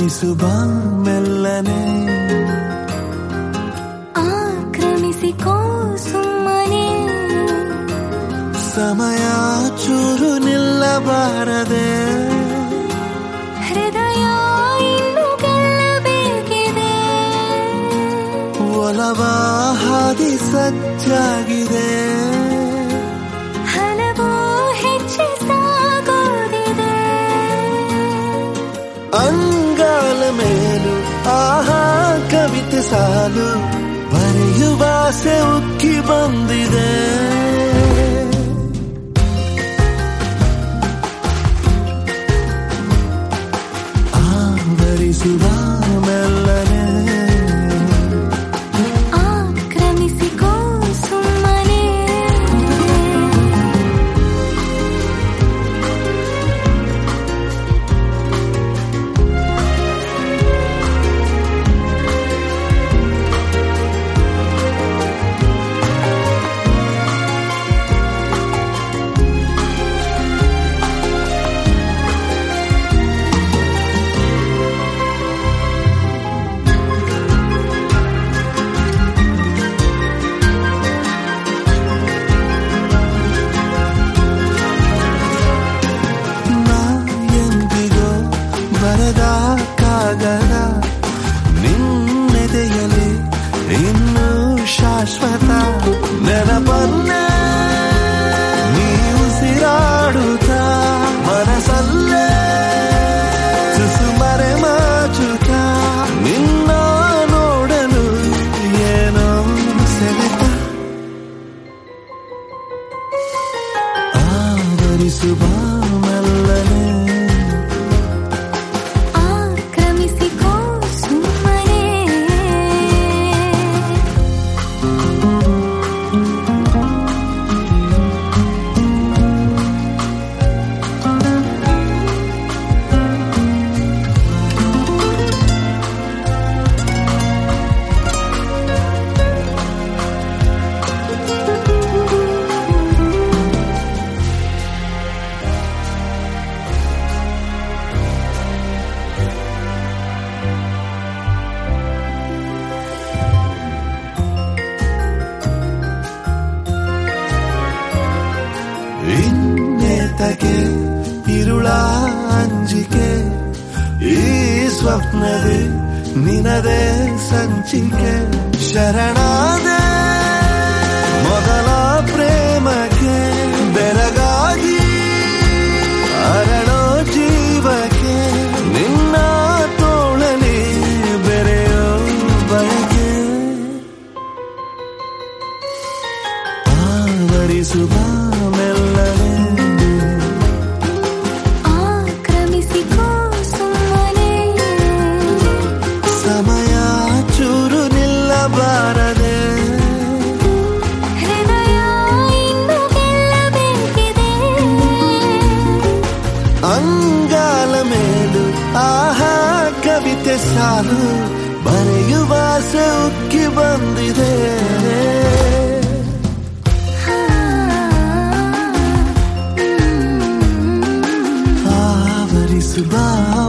ಆವರಿಸುವ ಮೆಲ್ಲನೆ ಆಕ್ರಮಿಸಿಕೋ ಸುಮ್ಮನೆ ಸಮಯ ಚೂರು ನಿಲ್ಲಬಾರದೆ ಹೃದಯ ಇನ್ನು ಗೆಲ್ಲಬೇಕಿದೆ ಒಲವ ಹಾದಿ ಸಜ್ಜಾಗಿದೆ ಹಲವು ಹೆಚ್ಚಿ ಸಾಗೋದಿದೆ ಅಂಗಾಲ ಮೇಲು ಆಹಾ ಕವಿತೆ ಸಾಲು ಬರೆಯುವ ಆಸೆ ಉಕ್ಕಿ ಬಂದಿದೆ ಆವರಿಸುವ ಮೆಲ್ಲನೆ ಆಕ್ರಮಿಸಿಕೋ ಸುಮ್ಮನೆ ಕಾಗದ ನಿನ್ನೆದೆಯಲಿ ಇನ್ನು ಶಾಶ್ವತ ನೆನಪನ್ನೇ ನೀ ಉಸಿರಾಡುತ್ತ ಮನಸಲ್ಲೇ ಸುಸುಮರೆ ಮಾಚುತ್ತ ನಿನ್ನ ನೋಡಲು ಏನೋ ಸೆಳೆತ ಆವರಿಸುವ ಮೆಲ್ಲನೆ ಇನ್ನೇತಕ್ಕೆ ಇರುಳ ಅಂಜಿಕೆ ಈ ಸ್ವಪ್ನವೇ ನಿನದೇ ಸಂಚಿಕೆ ಶರಣಾದೆ ಮೊದಲ ಪ್ರೇಮಕ್ಕೆ ಬೆರಗಾಗಿ ಅರಳೋ ಜೀವಕ್ಕೆ ನಿನ್ನ ತೋಳಲಿ ಬೆರೆಯೋ ಬಯಕೆ ಆವರಿಸುವ ಮೆಲ್ಲನೆ ಆಕ್ರಮಿಸಿಕೋ ಸುಮ್ಮನೆ ಸಮಯ ಚೂರು ನಿಲ್ಲಬಾರದೆ ಹೃದಯ ಇನ್ನು ಗೆಲ್ಲಬೇಕಿದೆ ಅಂಗಾಲ ಮೇಲು ಆಹಾ ಕವಿತೆ ಸಾಲು ಬರೆಯುವ ಆಸೆ ಉಕ್ಕಿ ಬಂದಿದೆ ಆವರಿಸುವ